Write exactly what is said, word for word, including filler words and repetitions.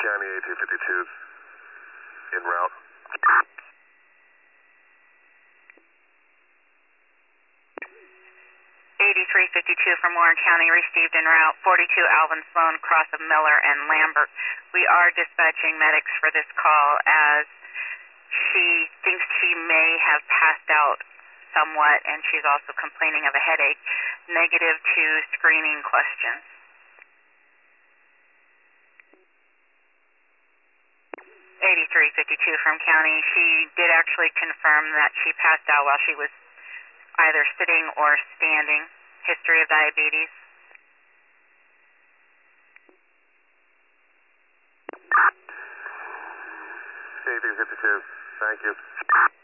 County eighteen fifty-two en route. eighty-three fifty-two from Warren County, received en route, forty-two Alvin Sloan, cross of Miller and Lambert. We are dispatching medics for this call as she thinks she may have passed out somewhat, and she's also complaining of a headache. Negative to screening questions. eighty-three fifty-two from County, she did actually confirm that she passed out while she was either sitting or standing. History of diabetes. eighty-three fifty-two, thank you.